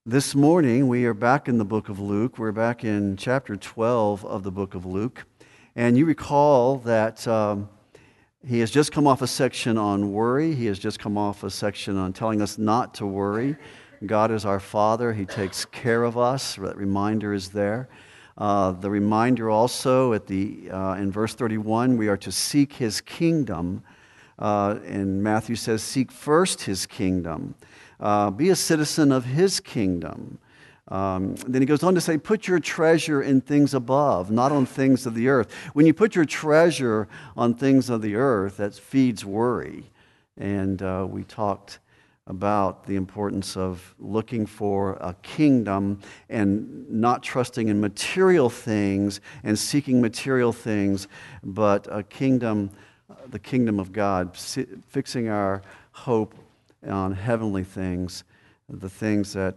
This morning, we are back in the book of Luke. We're back in chapter 12 of the book of Luke. And you recall that he has just come off a section on worry. He has just come off a section on telling us not to worry. God is our Father. He takes care of us. That reminder is there. The reminder also in verse 31, we are to seek His kingdom. And Matthew says, seek first His kingdom. Be a citizen of His kingdom. Then he goes on to say, put your treasure in things above, not on things of the earth. When you put your treasure on things of the earth, that feeds worry. And we talked about the importance of looking for a kingdom and not trusting in material things and seeking material things, but a kingdom, the kingdom of God, fixing our hope on heavenly things, the things that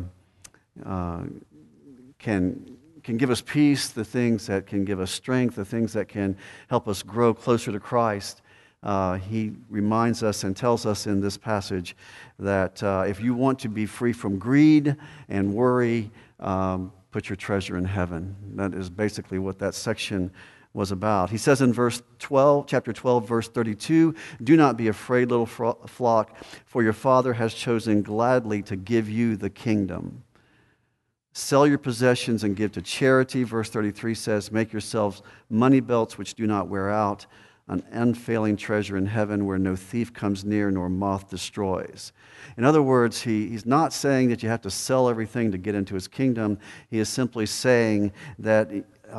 can give us peace, the things that can give us strength, the things that can help us grow closer to Christ. He reminds us and tells us in this passage that if you want to be free from greed and worry, put your treasure in heaven. That is basically what that section was about. He says in chapter 12, verse 32, do not be afraid, little flock, for your Father has chosen gladly to give you the kingdom. Sell your possessions and give to charity. Verse 33 says, make yourselves money belts which do not wear out, an unfailing treasure in heaven where no thief comes near nor moth destroys. In other words, he's not saying that you have to sell everything to get into His kingdom. He is simply saying that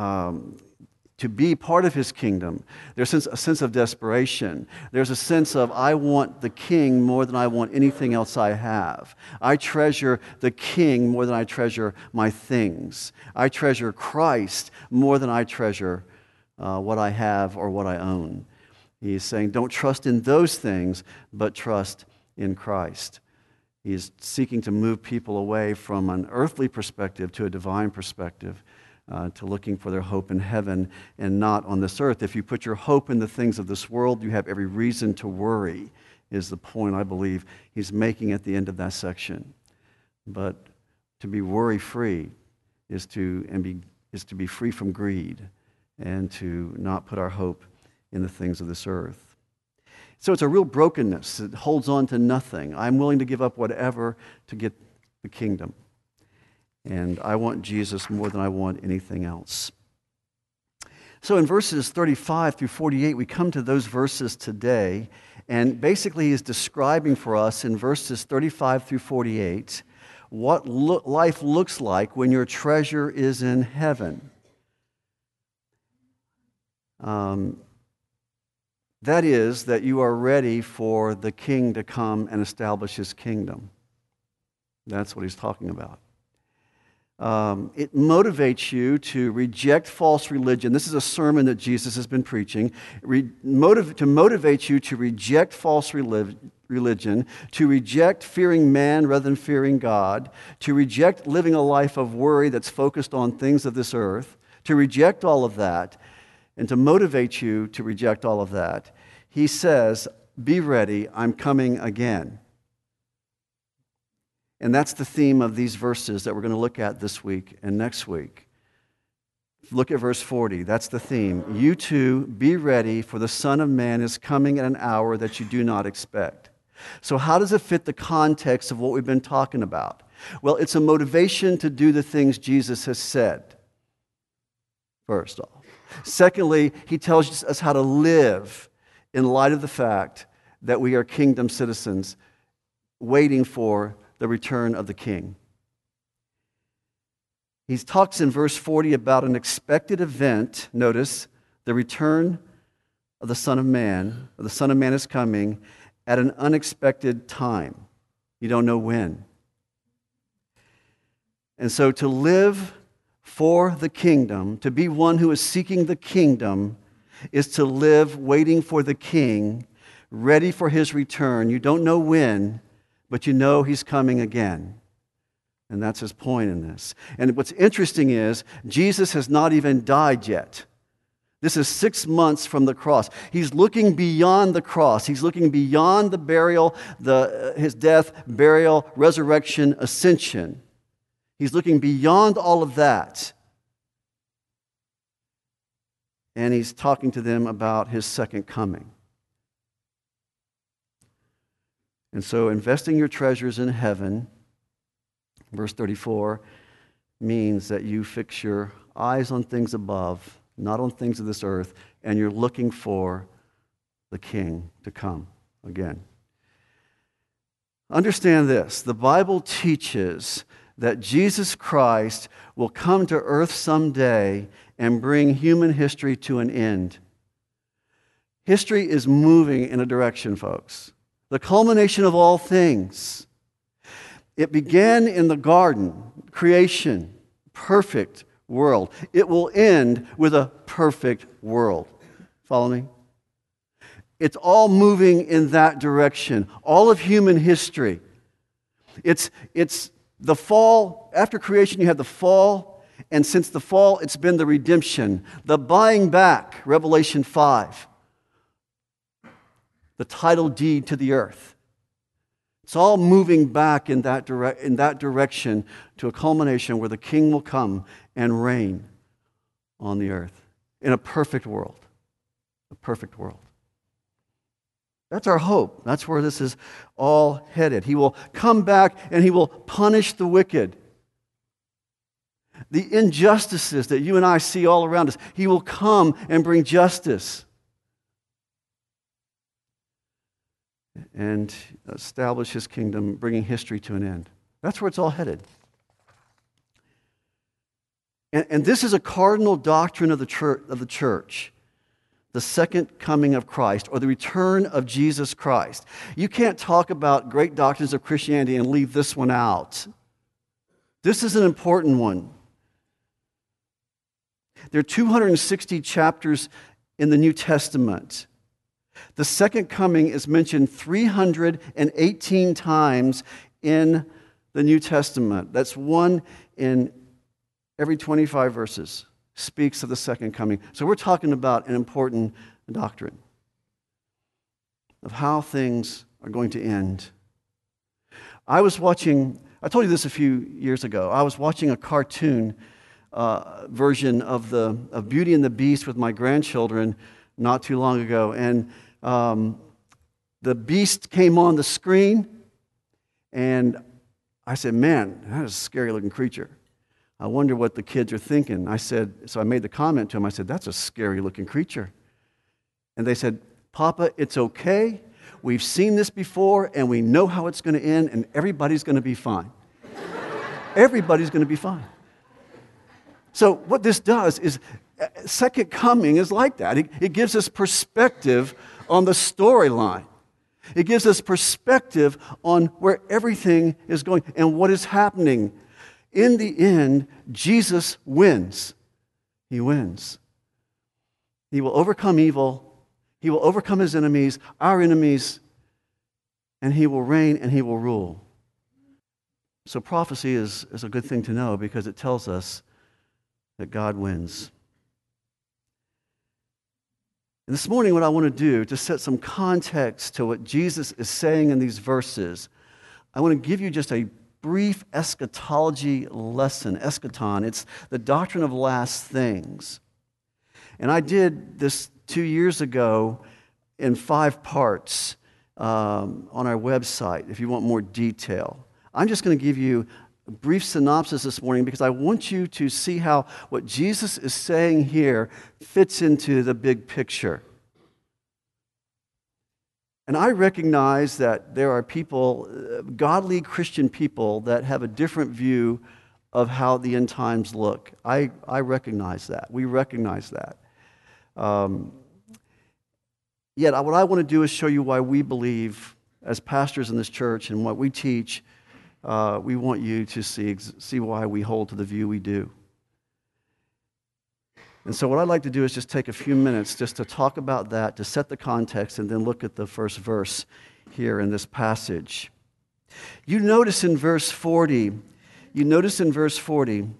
to be part of His kingdom, there's a sense of desperation. There's a sense of, I want the King more than I want anything else I have. I treasure the King more than I treasure my things. I treasure Christ more than I treasure what I have or what I own. He's saying, don't trust in those things, but trust in Christ. He's seeking to move people away from an earthly perspective to a divine perspective. To looking for their hope in heaven and not on this earth. If you put your hope in the things of this world, you have every reason to worry, is the point I believe he's making at the end of that section. But to be worry-free is to be free from greed and to not put our hope in the things of this earth. So it's a real brokenness. It holds on to nothing. I'm willing to give up whatever to get the kingdom. And I want Jesus more than I want anything else. So in verses 35 through 48, we come to those verses today. And basically he's describing for us in verses 35 through 48 what life looks like when your treasure is in heaven. That is, that you are ready for the King to come and establish His kingdom. That's what he's talking about. It motivates you to reject false religion. This is a sermon that Jesus has been preaching. To motivate you to reject false religion, to reject fearing man rather than fearing God, to reject living a life of worry that's focused on things of this earth, to reject all of that, and to motivate you to reject all of that. He says, be ready, I'm coming again. And that's the theme of these verses that we're going to look at this week and next week. Look at verse 40. That's the theme. You too, be ready, for the Son of Man is coming at an hour that you do not expect. So how does it fit the context of what we've been talking about? Well, it's a motivation to do the things Jesus has said, first off. Secondly, he tells us how to live in light of the fact that we are kingdom citizens waiting for the return of the King. He talks in verse 40 about an expected event. Notice, the return of the Son of Man. The Son of Man is coming at an unexpected time. You don't know when. And so to live for the kingdom, to be one who is seeking the kingdom, is to live waiting for the King, ready for His return. You don't know when, but you know He's coming again. And that's his point in this. And what's interesting is, Jesus has not even died yet. This is 6 months from the cross. He's looking beyond the cross. He's looking beyond the burial, his death, burial, resurrection, ascension. He's looking beyond all of that. And he's talking to them about his second coming. And so investing your treasures in heaven, verse 34, means that you fix your eyes on things above, not on things of this earth, and you're looking for the King to come again. Understand this, the Bible teaches that Jesus Christ will come to earth someday and bring human history to an end. History is moving in a direction, folks. The culmination of all things. It began in the garden, creation, perfect world. It will end with a perfect world. Follow me? It's all moving in that direction. All of human history. It's the fall. After creation, you have the fall. And since the fall, it's been the redemption. The buying back, Revelation 5. The title deed to the earth. It's all moving back in that direction to a culmination where the King will come and reign on the earth in a perfect world. A perfect world. That's our hope. That's where this is all headed. He will come back and he will punish the wicked. The injustices that you and I see all around us, he will come and bring justice. And establish his kingdom, bringing history to an end. That's where it's all headed. And this is a cardinal doctrine of the church. The second coming of Christ, or the return of Jesus Christ. You can't talk about great doctrines of Christianity and leave this one out. This is an important one. There are 260 chapters in the New Testament. The second coming is mentioned 318 times in the New Testament. That's one in every 25 verses. Speaks of the second coming. So we're talking about an important doctrine of how things are going to end. I told you this a few years ago. I was watching a cartoon version of Beauty and the Beast with my grandchildren not too long ago. And the Beast came on the screen, and I said, man, that is a scary looking creature. I wonder what the kids are thinking. So I made the comment to them. I said, that's a scary looking creature. And they said, Papa, it's okay. We've seen this before, and we know how it's going to end, and everybody's going to be fine. Everybody's going to be fine. So what this does is, second coming is like that. It gives us perspective on the storyline. It gives us perspective on where everything is going and what is happening. In the end, Jesus wins. He wins. He will overcome evil. He will overcome his enemies, our enemies, and he will reign and he will rule. So prophecy is a good thing to know because it tells us that God wins. And this morning, what I want to do to set some context to what Jesus is saying in these verses, I want to give you just a brief eschatology lesson. Eschaton, it's the doctrine of last things. And I did this 2 years ago in 5 parts on our website, if you want more detail. I'm just going to give you a brief synopsis this morning because I want you to see how what Jesus is saying here fits into the big picture. And I recognize that there are people, godly Christian people, that have a different view of how the end times look. I recognize that. We recognize that. Yet what I want to do is show you why we believe, as pastors in this church and what we teach, we want you to see why we hold to the view we do. And so what I'd like to do is just take a few minutes just to talk about that, to set the context, and then look at the first verse here in this passage. You notice in verse 40, it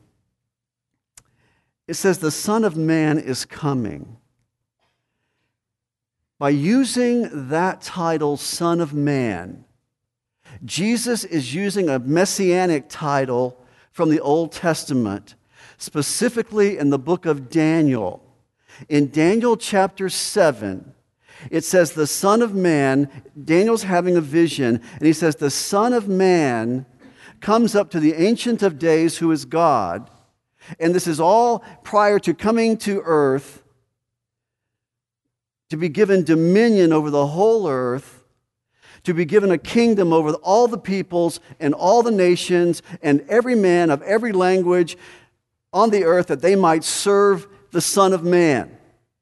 says, the Son of Man is coming. By using that title, Son of Man, Jesus is using a messianic title from the Old Testament, specifically in the book of Daniel. In Daniel chapter 7, it says, the Son of Man, Daniel's having a vision, and he says, the Son of Man comes up to the Ancient of Days, who is God. And this is all prior to coming to earth, to be given dominion over the whole earth, to be given a kingdom over all the peoples and all the nations and every man of every language on the earth, that they might serve the Son of Man.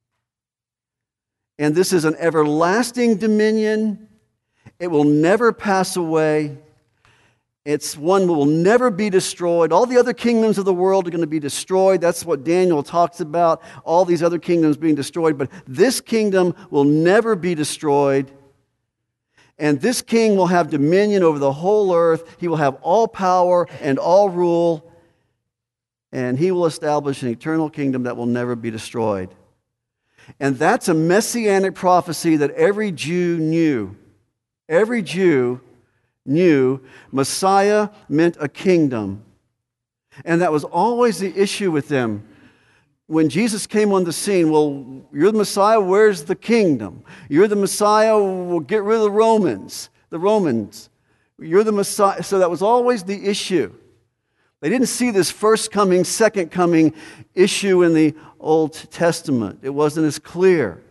And this is an everlasting dominion. It will never pass away. It's one that will never be destroyed. All the other kingdoms of the world are going to be destroyed. That's what Daniel talks about, all these other kingdoms being destroyed. But this kingdom will never be destroyed. And this king will have dominion over the whole earth. He will have all power and all rule. And he will establish an eternal kingdom that will never be destroyed. And that's a messianic prophecy that every Jew knew. Every Jew knew Messiah meant a kingdom. And that was always the issue with them. When Jesus came on the scene, well, you're the Messiah, where's the kingdom? You're the Messiah, we'll get rid of the Romans. You're the Messiah. So that was always the issue. They didn't see this first coming, second coming issue in the Old Testament. It wasn't as clear.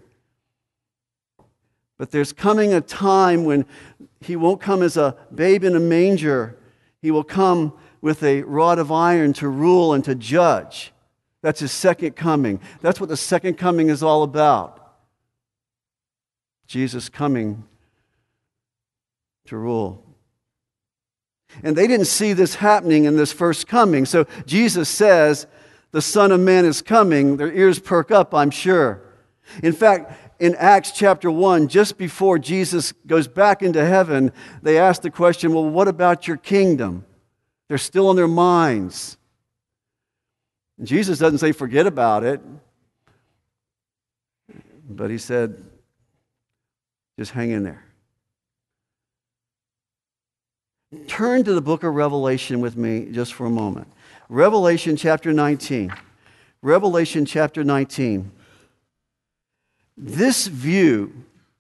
But there's coming a time when he won't come as a babe in a manger. He will come with a rod of iron to rule and to judge. That's his second coming. That's what the second coming is all about. Jesus coming to rule. And they didn't see this happening in this first coming. So Jesus says, the Son of Man is coming. Their ears perk up, I'm sure. In fact, in Acts chapter 1, just before Jesus goes back into heaven, they ask the question, well, what about your kingdom? They're still in their minds. And Jesus doesn't say, forget about it. But he said, just hang in there. Turn to the book of Revelation with me just for a moment. Revelation chapter 19. Revelation chapter 19. This view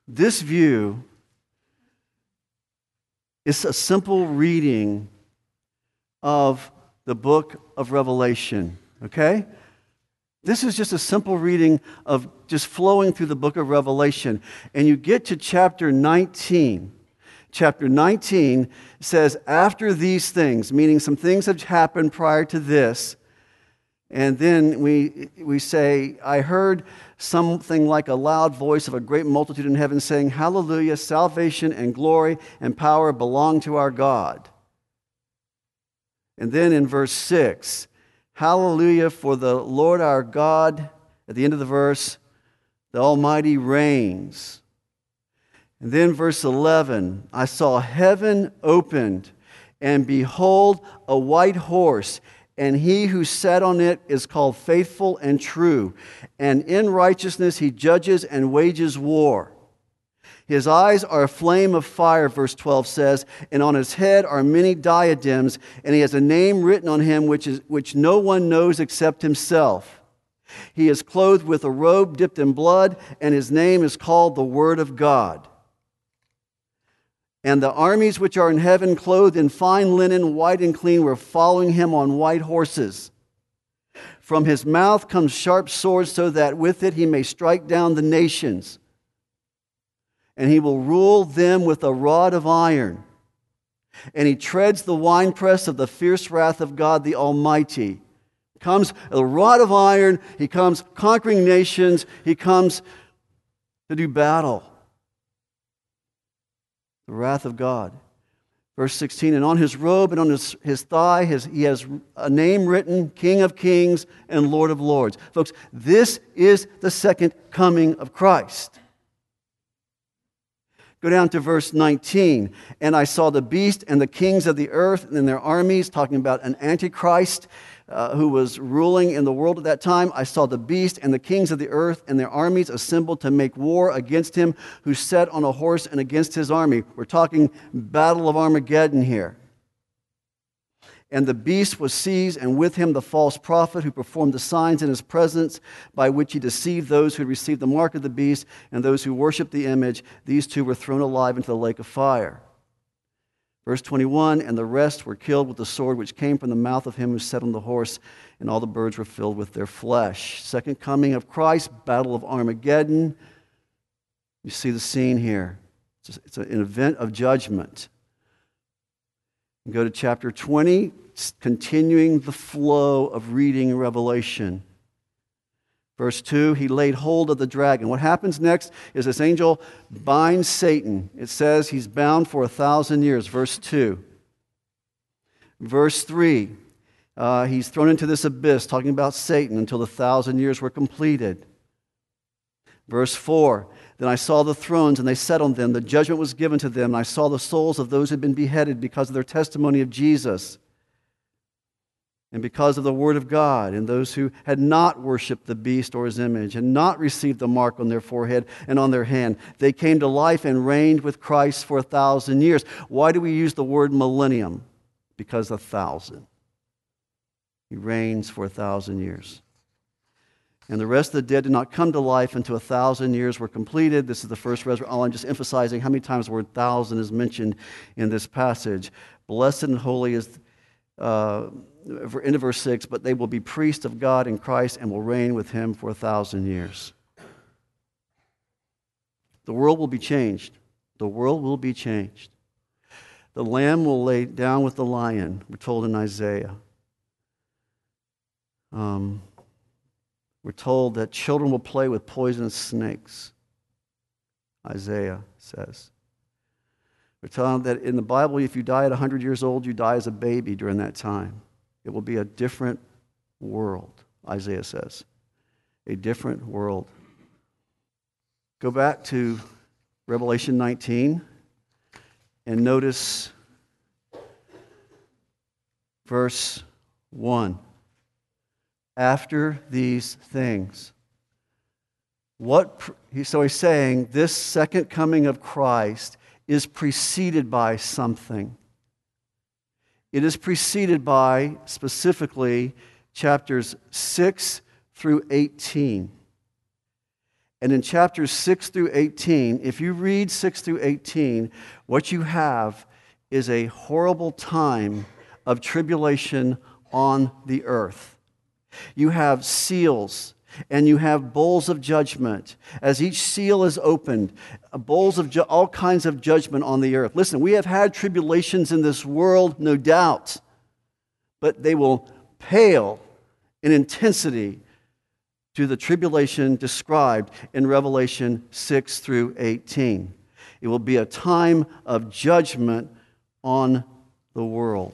is a simple reading of the book of Revelation, okay? This is just a simple reading of just flowing through the book of Revelation. And you get to chapter 19. Chapter 19 says, after these things, meaning some things have happened prior to this, and then we say, I heard something like a loud voice of a great multitude in heaven saying, hallelujah, salvation and glory and power belong to our God. And then in verse 6, hallelujah, for the Lord our God, at the end of the verse, the Almighty reigns. And then verse 11, I saw heaven opened, and behold, a white horse, and he who sat on it is called Faithful and True, and in righteousness he judges and wages war. His eyes are a flame of fire, verse 12 says, and on his head are many diadems, and he has a name written on him which no one knows except himself. He is clothed with a robe dipped in blood, and his name is called the Word of God. And the armies which are in heaven, clothed in fine linen, white and clean, were following him on white horses. From his mouth comes sharp swords, so that with it he may strike down the nations. And he will rule them with a rod of iron. And he treads the winepress of the fierce wrath of God the Almighty. Comes a rod of iron, he comes conquering nations, he comes to do battle. The wrath of God. Verse 16, and on his robe and on his thigh, he has a name written, King of Kings and Lord of Lords. Folks, this is the second coming of Christ. Go down to verse 19. And I saw the beast and the kings of the earth and their armies, talking about an antichrist who was ruling in the world at that time. I saw the beast and the kings of the earth and their armies assembled to make war against him who sat on a horse and against his army. We're talking Battle of Armageddon here. And the beast was seized, and with him the false prophet who performed the signs in his presence, by which he deceived those who had received the mark of the beast and those who worshiped the image. These two were thrown alive into the lake of fire. Verse 21, and the rest were killed with the sword which came from the mouth of him who sat on the horse, and all the birds were filled with their flesh. Second coming of Christ, Battle of Armageddon. You see the scene here. It's an event of judgment. Go to chapter 20, continuing the flow of reading Revelation. Verse 2, he laid hold of the dragon. What happens next is this angel binds Satan. It says he's bound for 1,000 years. Verse 2. Verse 3, he's thrown into this abyss, talking about Satan, until the 1,000 years were completed. Verse 4, then I saw the thrones, and they sat on them. The judgment was given to them, and I saw the souls of those who had been beheaded because of their testimony of Jesus and because of the word of God, and those who had not worshipped the beast or his image and not received the mark on their forehead and on their hand. They came to life and reigned with Christ for 1,000 years. Why do we use the word millennium? Because 1,000. He reigns for 1,000 years. And the rest of the dead did not come to life until 1,000 years were completed. This is the first resurrection. I'm just emphasizing how many times the word 1,000 is mentioned in this passage. Blessed and holy is, into verse 6, but they will be priests of God in Christ and will reign with him for 1,000 years. The world will be changed. The world will be changed. The lamb will lay down with the lion, we're told in Isaiah. We're told that children will play with poisonous snakes, Isaiah says. We're told that in the Bible, if you die at 100 years old, you die as a baby during that time. It will be a different world, Isaiah says. A different world. Go back to Revelation 19 and notice verse 1. After these things. So he's saying this second coming of Christ is preceded by something. It is preceded by, specifically, chapters 6 through 18. And in chapters 6 through 18, if you read 6 through 18, what you have is a horrible time of tribulation on the earth. You have seals, and you have bowls of judgment. As each seal is opened, bowls of all kinds of judgment on the earth. Listen, we have had tribulations in this world, no doubt, but they will pale in intensity to the tribulation described in Revelation 6 through 18. It will be a time of judgment on the world.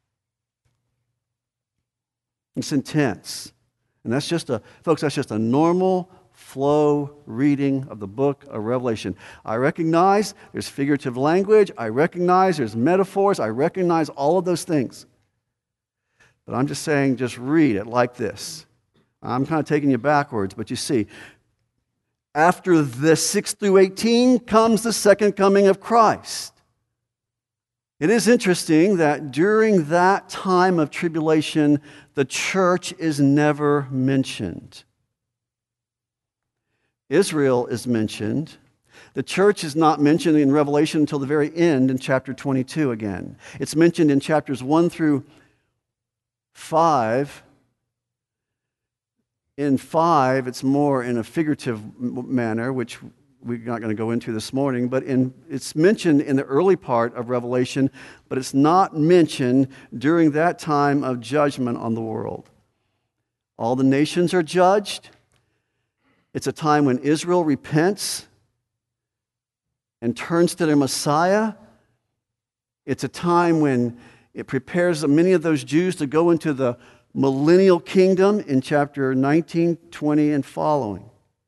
It's intense. And that's just a normal flow reading of the book of Revelation. I recognize there's figurative language. I recognize there's metaphors. I recognize all of those things. But I'm just saying, just read it like this. I'm kind of taking you backwards, but you see, after the 6 through 18 comes the second coming of Christ. It is interesting that during that time of tribulation, the church is never mentioned. Israel is mentioned. The church is not mentioned in Revelation until the very end in chapter 22 again. It's mentioned in chapters 1 through 5. In 5, it's more in a figurative manner, which we're not going to go into this morning, but it's mentioned in the early part of Revelation, but it's not mentioned during that time of judgment on the world. All the nations are judged. It's a time when Israel repents and turns to their Messiah. It's a time when it prepares many of those Jews to go into the millennial kingdom in chapter 19, 20, and following.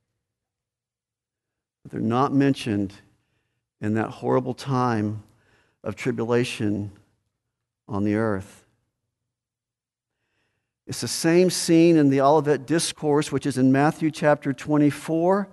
But they're not mentioned in that horrible time of tribulation on the earth. It's the same scene in the Olivet Discourse, which is in Matthew chapter 24,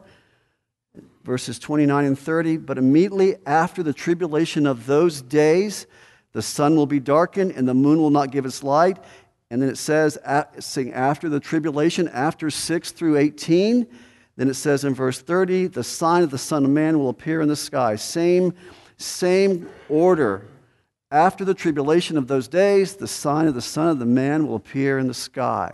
verses 29 and 30. But immediately after the tribulation of those days, The sun will be darkened, and the moon will not give its light. And then it says, saying after the tribulation, after 6 through 18, then it says in verse 30, the sign of the Son of Man will appear in the sky. Same order. After the tribulation of those days, the sign of the Son of the Man will appear in the sky.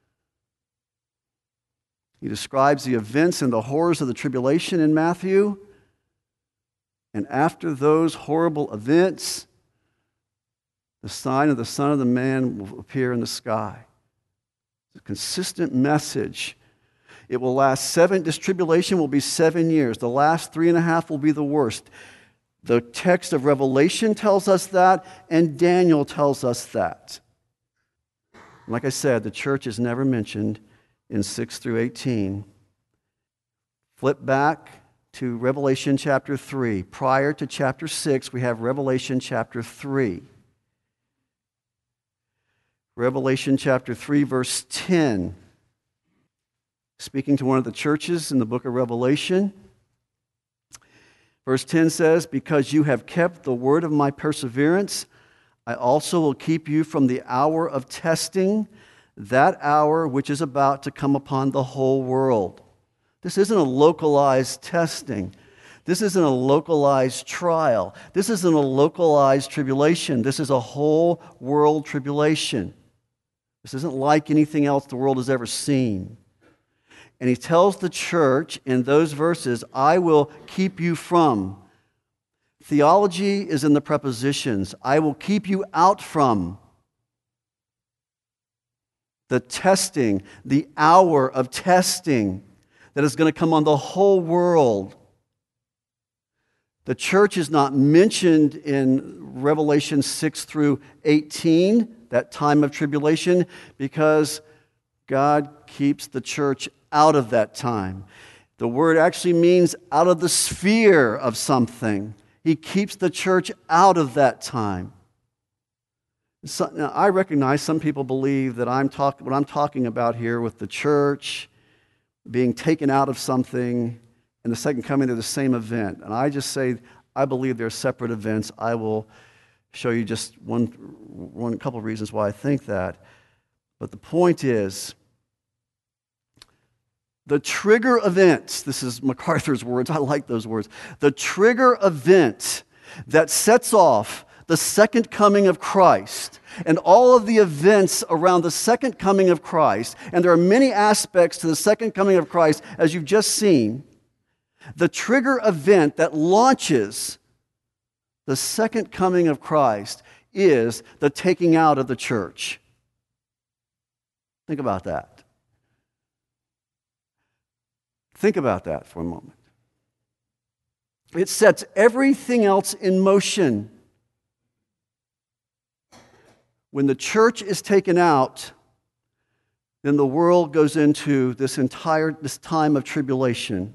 He describes the events and the horrors of the tribulation in Matthew. And after those horrible events, the sign of the Son of the Man will appear in the sky. It's a consistent message. It will last this tribulation will be 7 years. The last 3.5 will be the worst. The text of Revelation tells us that, and Daniel tells us that. Like I said, the church is never mentioned in 6 through 18. Flip back to Revelation chapter 3. Prior to chapter 6, we have Revelation chapter 3. Revelation chapter 3, verse 10. Speaking to one of the churches in the book of Revelation, verse 10 says, because you have kept the word of my perseverance, I also will keep you from the hour of testing, that hour which is about to come upon the whole world. This isn't a localized testing. This isn't a localized trial. This isn't a localized tribulation. This is a whole world tribulation. This isn't like anything else the world has ever seen. And he tells the church in those verses, I will keep you from. Theology is in the prepositions. I will keep you out from the testing, the hour of testing that is going to come on the whole world. The church is not mentioned in Revelation 6 through 18, that time of tribulation, because God keeps the church out of that time. The word actually means out of the sphere of something. He keeps the church out of that time. So, now, I recognize some people believe that what I'm talking about here with the church being taken out of something and the second coming, they're the same event. And I just say, I believe they're separate events. I will show you just one couple of reasons why I think that. But the point is, the trigger event, this is MacArthur's words, I like those words. The trigger event that sets off the second coming of Christ and all of the events around the second coming of Christ, and there are many aspects to the second coming of Christ, as you've just seen. The trigger event that launches the second coming of Christ is the taking out of the church. Think about that. Think about that for a moment. It sets everything else in motion. When the church is taken out, then the world goes into this time of tribulation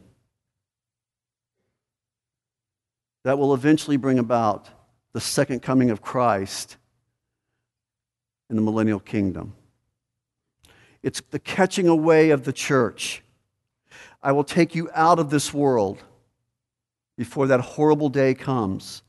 that will eventually bring about the second coming of Christ in the millennial kingdom. It's the catching away of the church. I will take you out of this world before that horrible day comes.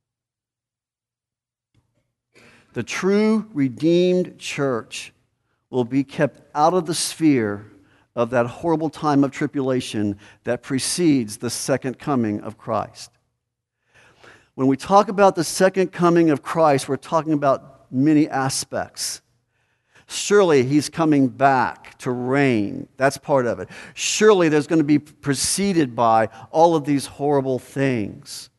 The true redeemed church will be kept out of the sphere of that horrible time of tribulation that precedes the second coming of Christ. When we talk about the second coming of Christ, we're talking about many aspects. Surely he's coming back to reign. That's part of it. Surely there's going to be preceded by all of these horrible things.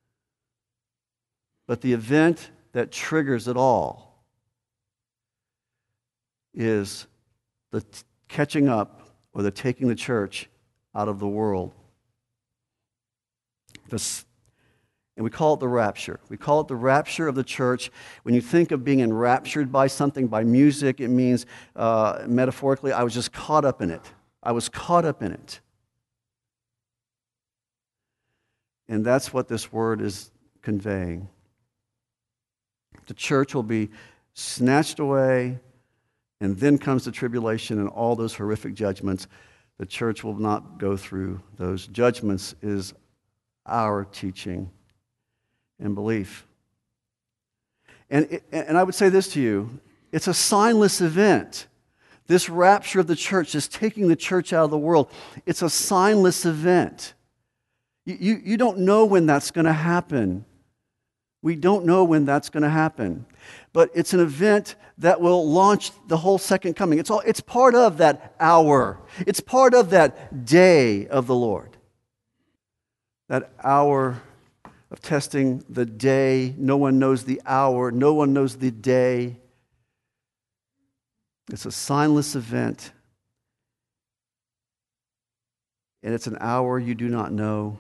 But the event that triggers it all is the catching up or the taking the church out of the world. And we call it the rapture. We call it the rapture of the church. When you think of being enraptured by something, by music, it means, metaphorically, I was just caught up in it. I was caught up in it. And that's what this word is conveying. The church will be snatched away, and then comes the tribulation and all those horrific judgments. The church will not go through those judgments, is our teaching and belief. And I would say this to you, it's a signless event. This rapture of the church, this taking the church out of the world, it's a signless event. You don't know when that's going to happen. We don't know when that's going to happen. But it's an event that will launch the whole second coming. It's part of that hour. It's part of that day of the Lord. That hour of testing, the day. No one knows the hour. No one knows the day. It's a signless event. And it's an hour you do not know.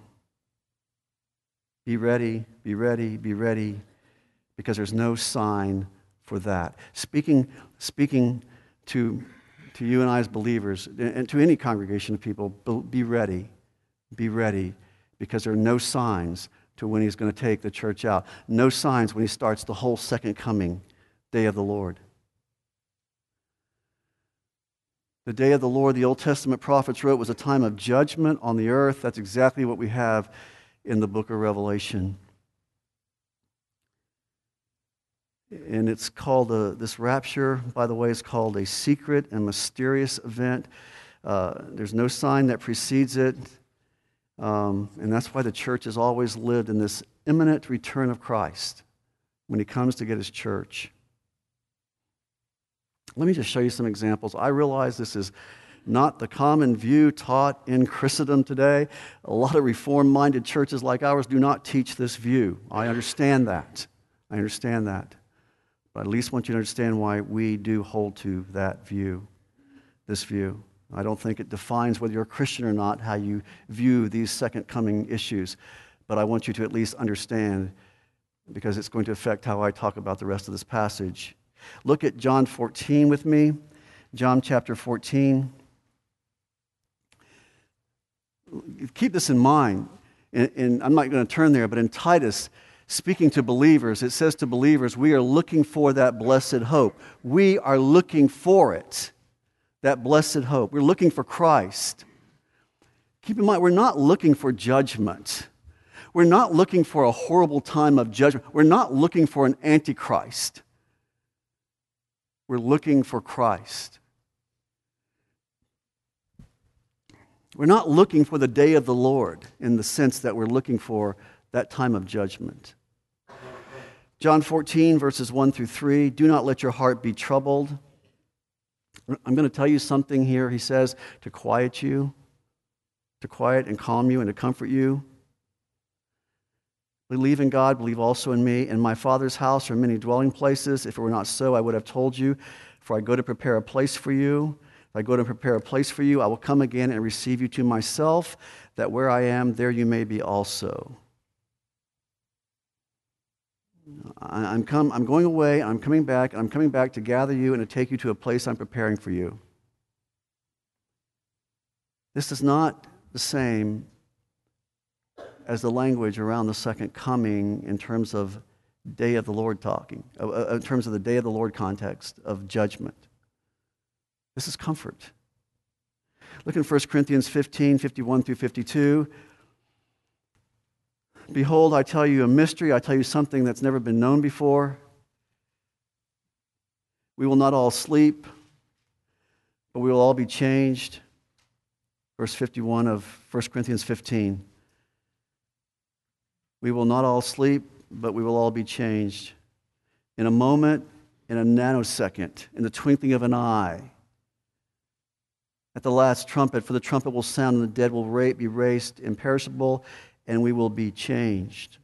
Be ready, be ready, be ready, because there's no sign for that. Speaking to you and I as believers, and to any congregation of people, be ready, because there are no signs to when He's going to take the church out. No signs when He starts the whole second coming, day of the Lord. The day of the Lord, the Old Testament prophets wrote, was a time of judgment on the earth. That's exactly what we have in the book of Revelation. And it's called, this rapture, by the way, is called a secret and mysterious event. There's no sign that precedes it. And that's why the church has always lived in this imminent return of Christ when He comes to get His church. Let me just show you some examples. I realize this is not the common view taught in Christendom today. A lot of reform-minded churches like ours do not teach this view. I understand that. But I at least want you to understand why we do hold to that view, this view. I don't think it defines whether you're a Christian or not, how you view these second coming issues. But I want you to at least understand, because it's going to affect how I talk about the rest of this passage. Look at John 14 with me. John chapter 14. Keep this in mind, and I'm not going to turn there, but in Titus, speaking to believers, it says to believers, we are looking for that blessed hope. We are looking for it, that blessed hope. We're looking for Christ. Keep in mind, we're not looking for judgment. We're not looking for a horrible time of judgment. We're not looking for an antichrist. We're looking for Christ. We're not looking for the day of the Lord in the sense that we're looking for that time of judgment. John 14, verses 1 through 3, do not let your heart be troubled. I'm going to tell you something here, he says, to quiet you, to quiet and calm you and to comfort you. Believe in God, believe also in me. In my Father's house are many dwelling places. If it were not so, I would have told you, for I go to prepare a place for you. If I go to prepare a place for you, I will come again and receive you to myself, that where I am, there you may be also. I'm going away, I'm coming back, and I'm coming back to gather you and to take you to a place I'm preparing for you. This is not the same as the language around the second coming in terms of day of the Lord talking, in terms of the day of the Lord context of judgment. This is comfort. Look in 1 Corinthians 15, 51 through 52. Behold, I tell you a mystery. I tell you something that's never been known before. We will not all sleep, but we will all be changed. Verse 51 of 1 Corinthians 15. We will not all sleep, but we will all be changed. In a moment, in a nanosecond, in the twinkling of an eye. At the last trumpet, for the trumpet will sound and the dead will be raised imperishable, and we will be changed.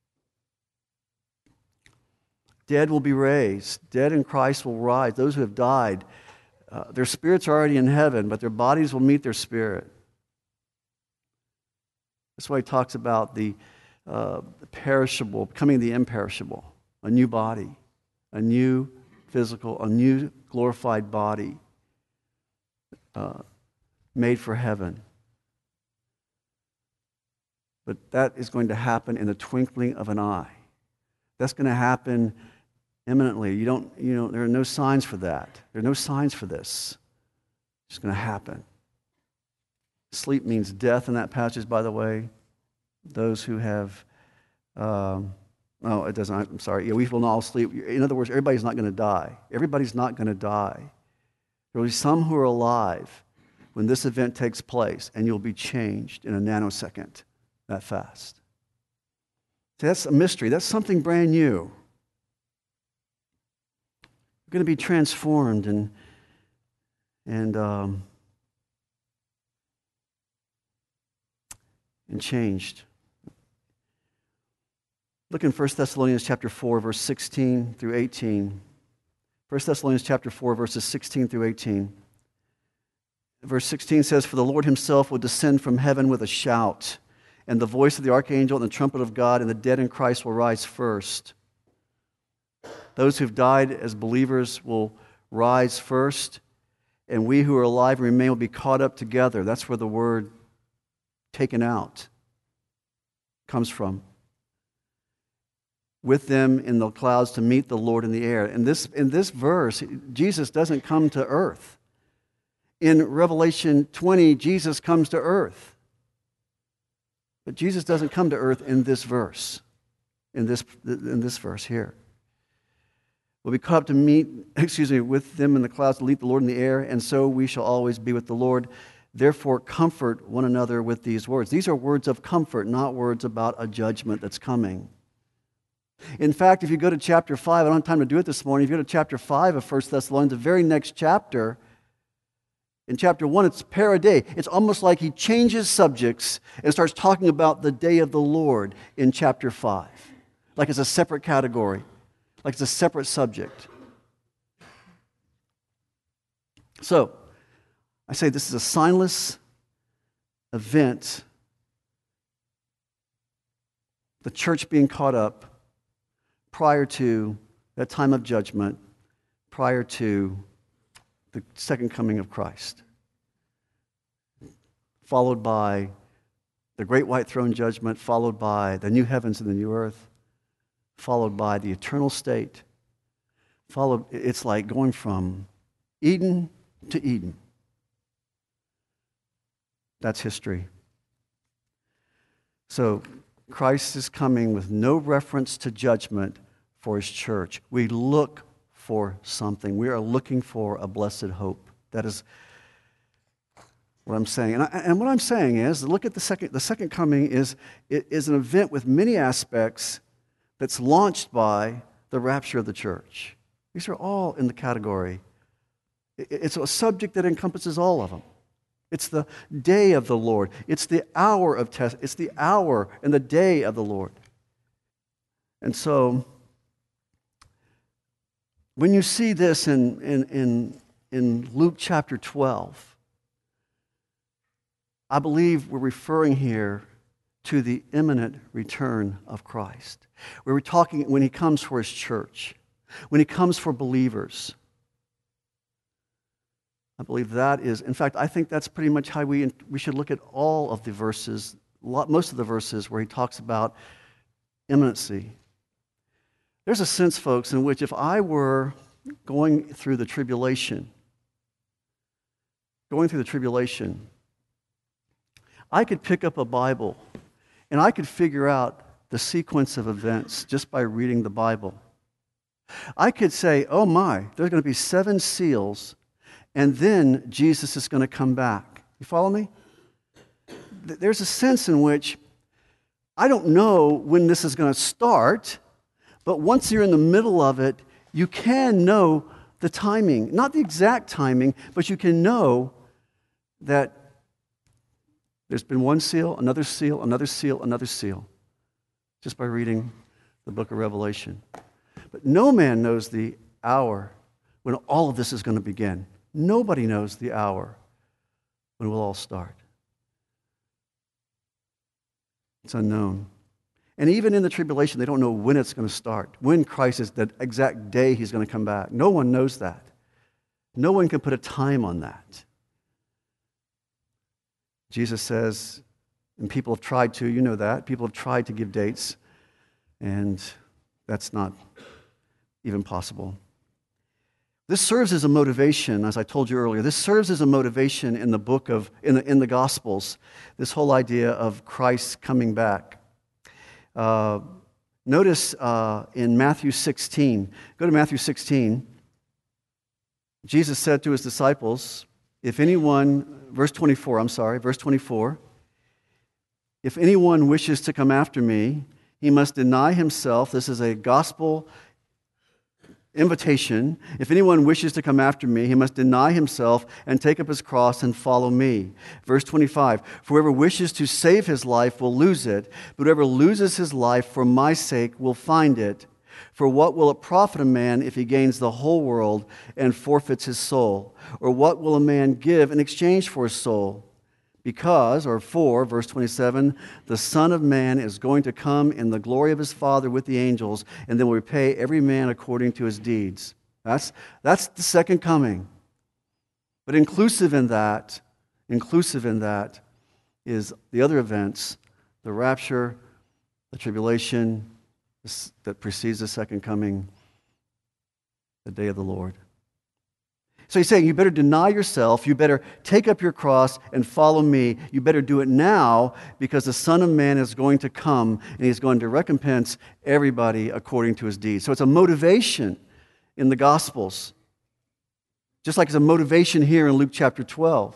Dead will be raised. Dead in Christ will rise. Those who have died, their spirits are already in heaven, but their bodies will meet their spirit. That's why he talks about the perishable becoming the imperishable, a new body, a new physical, a new glorified body made for heaven. But that is going to happen in the twinkling of an eye. That's going to happen imminently. There are no signs for that. There are no signs for this. It's going to happen. Sleep means death in that passage, by the way. Those who have No, it doesn't. I'm sorry. Yeah, we will not all sleep. In other words, everybody's not going to die. Everybody's not going to die. There will be some who are alive when this event takes place, and you'll be changed in a nanosecond that fast. See, that's a mystery. That's something brand new. We're going to be transformed and changed. Look in 1 Thessalonians chapter 4, verse 16 through 18. 1 Thessalonians chapter 4, verses 16 through 18. Verse 16 says, "For the Lord himself will descend from heaven with a shout, and the voice of the archangel and the trumpet of God, and the dead in Christ will rise first. Those who've died as believers will rise first, and we who are alive and remain will be caught up together." That's where the word taken out comes from. "With them in the clouds to meet the Lord in the air." In this verse, Jesus doesn't come to earth. In Revelation 20, Jesus comes to earth. But Jesus doesn't come to earth in this verse, in this verse here. "We'll be caught up to meet, with them in the clouds to meet the Lord in the air, and so we shall always be with the Lord. Therefore, comfort one another with these words." These are words of comfort, not words about a judgment that's coming. In fact, if you go to chapter 5, I don't have time to do it this morning. If you go to chapter 5 of 1 Thessalonians, the very next chapter, in chapter 1, it's parade. It's almost like he changes subjects and starts talking about the day of the Lord in chapter 5. Like it's a separate category. Like it's a separate subject. So, I say this is a signless event. The church being caught up prior to that time of judgment, prior to the second coming of Christ, followed by the great white throne judgment, followed by the new heavens and the new earth, followed by the eternal state. It's like going from Eden to Eden. That's history. So Christ is coming with no reference to judgment for his church. We look for something. We are looking for a blessed hope. That is what I'm saying. And what I'm saying is, look at the second coming is an event with many aspects that's launched by the rapture of the church. These are all in the category. It's a subject that encompasses all of them. It's the day of the Lord. It's the hour of test. It's the hour and the day of the Lord. And so, when you see this in Luke chapter 12, I believe we're referring here to the imminent return of Christ. We're talking when he comes for his church, when he comes for believers. I believe that is, in fact, I think that's pretty much how we should look at all of the verses, most of the verses where he talks about imminency. There's a sense, folks, in which if I were going through the tribulation, I could pick up a Bible and I could figure out the sequence of events just by reading the Bible. I could say, oh my, there's going to be 7 seals, and then Jesus is going to come back. You follow me? There's a sense in which I don't know when this is going to start, but once you're in the middle of it, you can know the timing. Not the exact timing, but you can know that there's been one seal, another seal, another seal, another seal, just by reading the book of Revelation. But no man knows the hour when all of this is going to begin. Nobody knows the hour when we'll all start. It's unknown. And even in the tribulation, they don't know when it's going to start, when Christ is, the exact day he's going to come back. No one knows that. No one can put a time on that. Jesus says, and people have tried to, you know that, people have tried to give dates, and that's not even possible. This serves as a motivation, as I told you earlier. This serves as a motivation in the book of, in the Gospels, this whole idea of Christ coming back. Notice in Matthew 16, go to Matthew 16, Jesus said to his disciples, if anyone, verse 24, if anyone wishes to come after me, he must deny himself. This is a gospel invitation. If anyone wishes to come after me, he must deny himself and take up his cross and follow me. Verse 25, for whoever wishes to save his life will lose it, but whoever loses his life for my sake will find it. For what will it profit a man if he gains the whole world and forfeits his soul? Or what will a man give in exchange for his soul? Because, or for, verse 27, the Son of Man is going to come in the glory of his Father with the angels, and then will repay every man according to his deeds. That's the second coming. But inclusive in that is the other events, the rapture, the tribulation that precedes the second coming, the day of the Lord. So he's saying you better deny yourself, you better take up your cross and follow me. You better do it now because the Son of Man is going to come and he's going to recompense everybody according to his deeds. So it's a motivation in the Gospels, just like it's a motivation here in Luke chapter 12.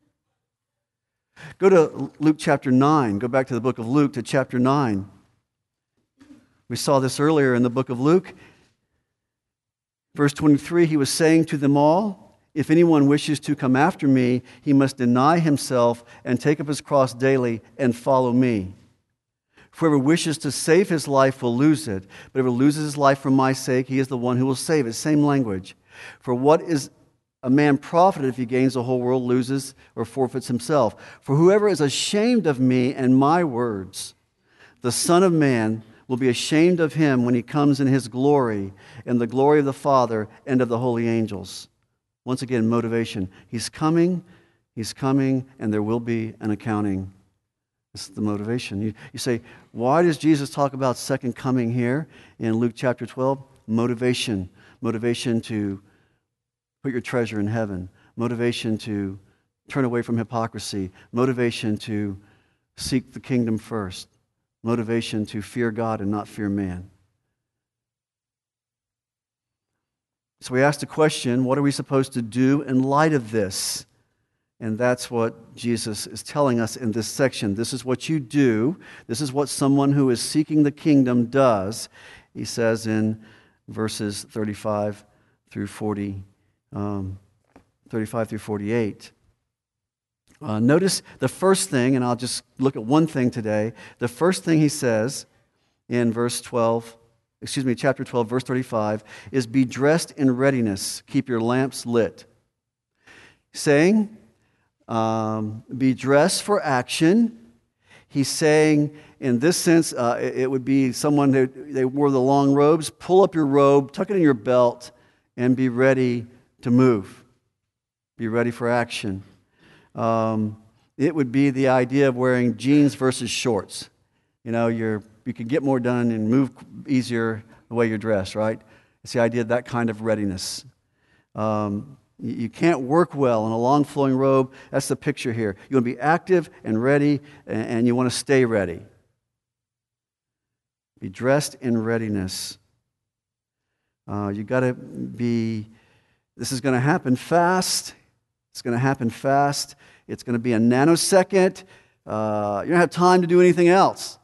Go to Luke chapter 9. Go back to the book of Luke to chapter 9. We saw this earlier in the book of Luke. Verse 23, he was saying to them all, if anyone wishes to come after me, he must deny himself and take up his cross daily and follow me. Whoever wishes to save his life will lose it, but whoever loses his life for my sake, he is the one who will save it. Same language. For what is a man profited if he gains the whole world, loses, or forfeits himself? For whoever is ashamed of me and my words, the Son of Man will be ashamed of him when he comes in his glory and the glory of the Father and of the holy angels. Once again, motivation. He's coming, and there will be an accounting. This is the motivation. You say, why does Jesus talk about second coming here in Luke chapter 12? Motivation. Motivation to put your treasure in heaven. Motivation to turn away from hypocrisy. Motivation to seek the kingdom first. Motivation to fear God and not fear man. So we asked the question, what are we supposed to do in light of this? And that's what Jesus is telling us in this section. This is what you do. This is what someone who is seeking the kingdom does. He says in verses 35 through 48. Notice the first thing, and I'll just look at one thing today. The first thing he says in chapter 12, verse 35, is be dressed in readiness. Keep your lamps lit. Saying, be dressed for action. He's saying, in this sense, it would be someone they wore the long robes. Pull up your robe, tuck it in your belt, and be ready to move. Be ready for action. It would be the idea of wearing jeans versus shorts. You know, you can get more done and move easier the way you're dressed, right? It's the idea of that kind of readiness. You can't work well in a long flowing robe. That's the picture here. You want to be active and ready, and you want to stay ready. Be dressed in readiness. You got to be. This is going to happen fast. It's going to happen fast. It's going to be a nanosecond. You don't have time to do anything else.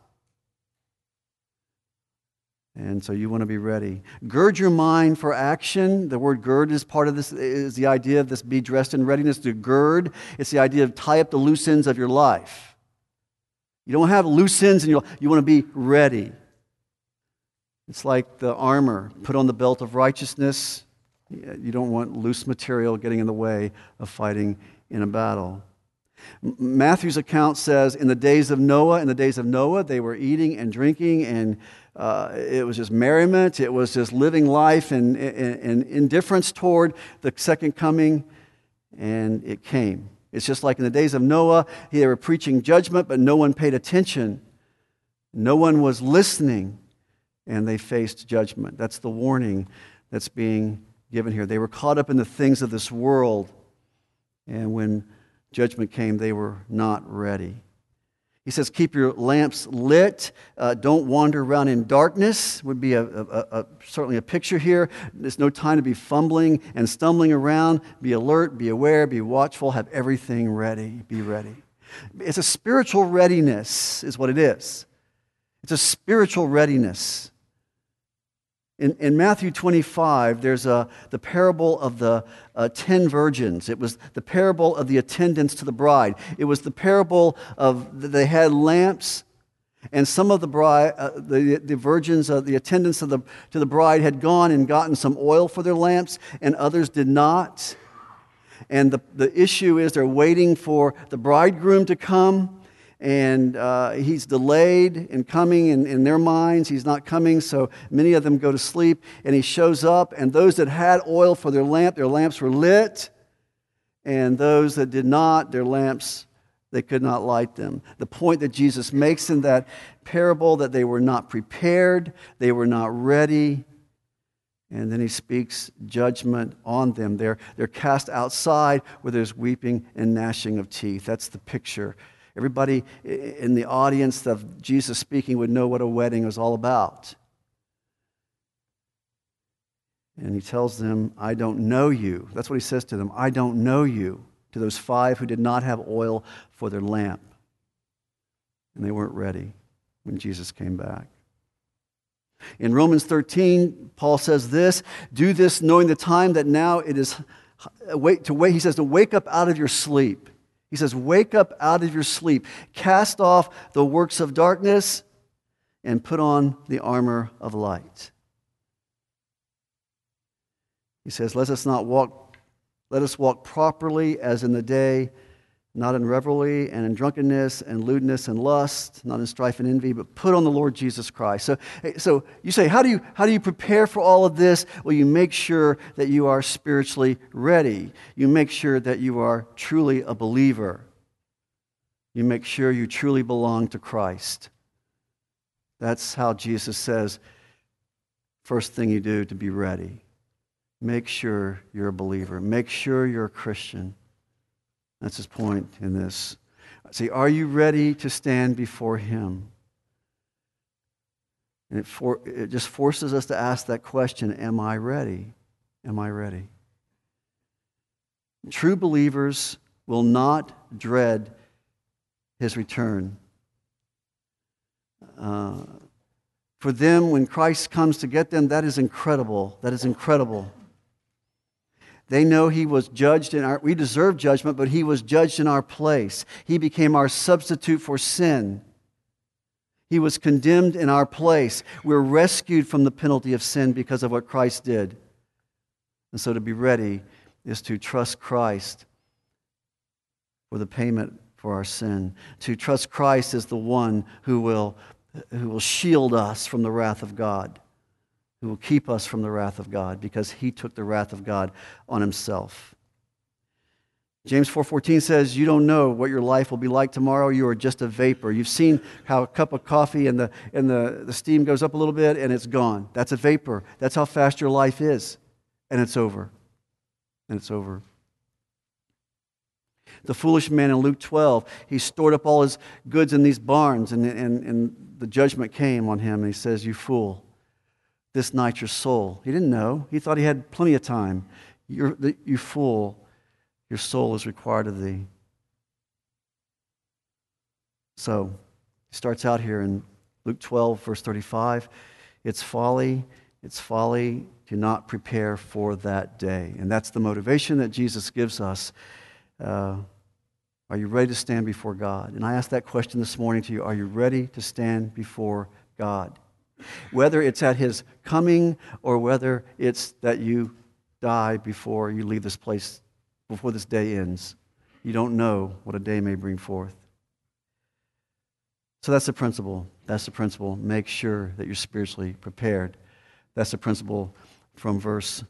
And so you want to be ready. Gird your mind for action. The word gird is part of this, is the idea of this be dressed in readiness. To gird, it's the idea of tie up the loose ends of your life. You don't have loose ends in your life. You want to be ready. It's like the armor. Put on the belt of righteousness. You don't want loose material getting in the way of fighting in a battle. Matthew's account says, in the days of Noah, they were eating and drinking, and it was just merriment. It was just living life and indifference toward the second coming, and it came. It's just like in the days of Noah, they were preaching judgment, but no one paid attention. No one was listening, and they faced judgment. That's the warning that's being given here. They were caught up in the things of this world, and when judgment came, they were not ready. He says, keep your lamps lit. Don't wander around in darkness, would be certainly a picture here. There's no time to be fumbling and stumbling around. Be alert, be aware, be watchful, have everything ready. Be ready. It's a spiritual readiness is what it is. It's a spiritual readiness. In Matthew 25, there's the parable of the 10 virgins. It was the parable of the attendants to the bride. It was the parable of they had lamps, and some of the virgins, the attendants to the bride, had gone and gotten some oil for their lamps, and others did not. And the issue is they're waiting for the bridegroom to come. And he's delayed in coming in their minds. He's not coming, so many of them go to sleep. And he shows up, and those that had oil for their lamps were lit. And those that did not, their lamps, they could not light them. The point that Jesus makes in that parable, that they were not prepared, they were not ready. And then he speaks judgment on them. They're cast outside where there's weeping and gnashing of teeth. That's the picture. Everybody in the audience of Jesus speaking would know what a wedding was all about. And he tells them, I don't know you. That's what he says to them. I don't know you. To those 5 who did not have oil for their lamp. And they weren't ready when Jesus came back. In Romans 13, Paul says this, do this knowing the time that now it is, he says to wake up out of your sleep. He says, wake up out of your sleep, cast off the works of darkness, and put on the armor of light. He says, let us walk properly as in the day, not in revelry and in drunkenness and lewdness and lust, not in strife and envy, but put on the Lord Jesus Christ. So you say, how do you prepare for all of this? Well, you make sure that you are spiritually ready. You make sure that you are truly a believer. You make sure you truly belong to Christ. That's how Jesus says, first thing you do to be ready. Make sure you're a believer. Make sure you're a Christian. That's his point in this. See, are you ready to stand before him? And it just forces us to ask that question, am I ready? Am I ready? True believers will not dread his return. For them, when Christ comes to get them, that is incredible. That is incredible. They know he was judged we deserve judgment, but he was judged in our place. He became our substitute for sin. He was condemned in our place. We're rescued from the penalty of sin because of what Christ did. And so to be ready is to trust Christ for the payment for our sin. To trust Christ as the one who will shield us from the wrath of God, who will keep us from the wrath of God because he took the wrath of God on himself. James 4:14 says, you don't know what your life will be like tomorrow. You are just a vapor. You've seen how a cup of coffee and the steam goes up a little bit and it's gone. That's a vapor. That's how fast your life is. And it's over. And it's over. The foolish man in Luke 12, he stored up all his goods in these barns and the judgment came on him and he says, you fool. This night your soul. He didn't know. He thought he had plenty of time. You fool, your soul is required of thee. So, he starts out here in Luke 12, verse 35. It's folly to not prepare for that day. And that's the motivation that Jesus gives us. Are you ready to stand before God? And I asked that question this morning to you. Are you ready to stand before God? Whether it's at his coming or whether it's that you die before you leave this place, before this day ends. You don't know what a day may bring forth. So that's the principle. That's the principle. Make sure that you're spiritually prepared. That's the principle from verse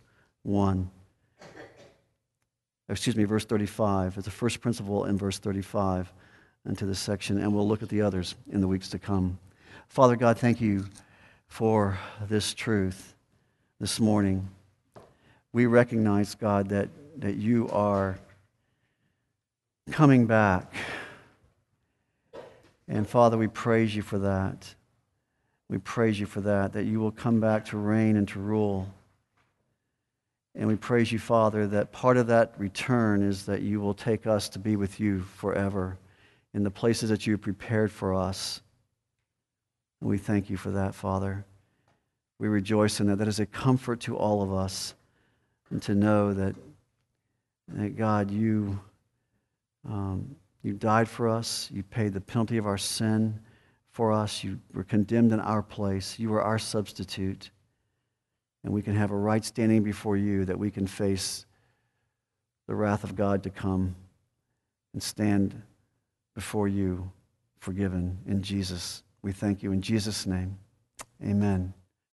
35. It's the first principle in verse 35 into this section, and we'll look at the others in the weeks to come. Father God, thank you for this truth this morning. We recognize, God, that you are coming back. And Father, we praise you for that. We praise you for that you will come back to reign and to rule. And we praise you, Father, that part of that return is that you will take us to be with you forever in the places that you have prepared for us. And we thank you for that, Father. We rejoice in that. That is a comfort to all of us. And to know that God, you died for us. You paid the penalty of our sin for us. You were condemned in our place. You were our substitute. And we can have a right standing before you, that we can face the wrath of God to come and stand before you forgiven in Jesus. We thank you in Jesus' name. Amen.